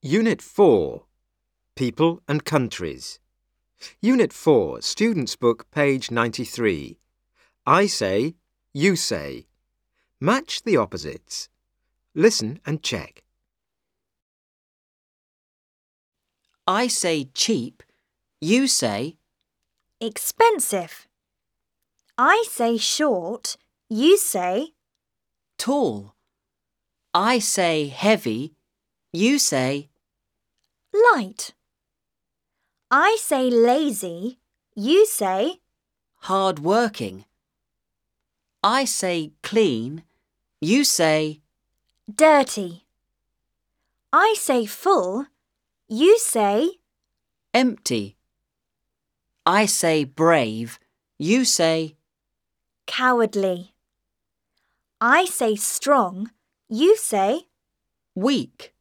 Unit 4, People and Countries. Unit 4, Students' Book, page 93. I say, you say. Match the opposites. Listen and check. I say cheap, you say expensive. I say short, you say tall. I say heavy, you say light. I say lazy, you say hard working. I say clean, you say dirty. I say full, you say empty. I say brave, you say cowardly. I say strong, you say weak.